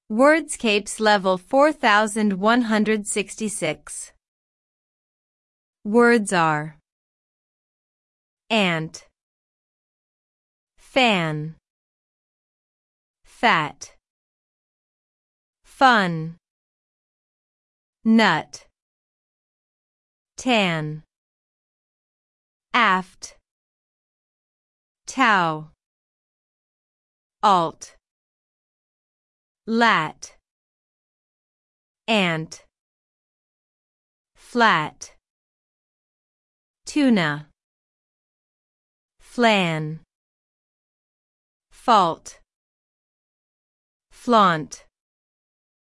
Wordscapes level 4166. Words are ant, fan, fat, fun, nut, tan, aft, tau, alt, lat, ant, flat, tuna, flan, fault, flaunt.